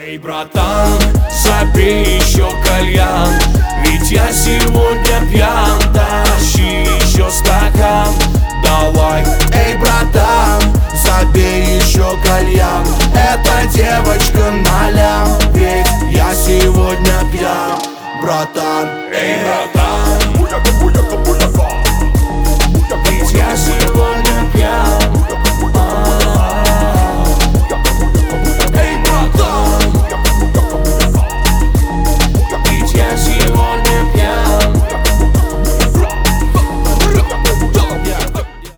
Эй, братан, забей еще кальян, ведь я сегодня пьян. Тащи еще стакан, давай. Эй, братан, забей еще кальян, эта девочка налям, ведь я сегодня пьян, братан. Эй, братан.